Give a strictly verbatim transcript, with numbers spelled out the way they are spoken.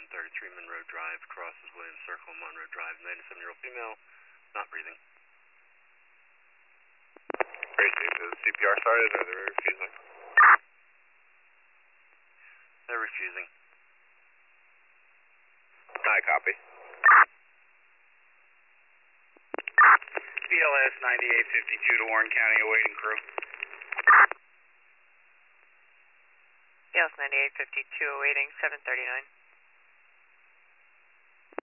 thirty-three Monroe Drive, crosses Williams Circle, Monroe Drive, ninety-seven-year-old female, not breathing. Crazy, is the C P R started or they're refusing? They're refusing. I copy. B L S ninety-eight fifty-two to Warren County, awaiting crew. B L S ninety-eight fifty-two awaiting seven thirty-nine.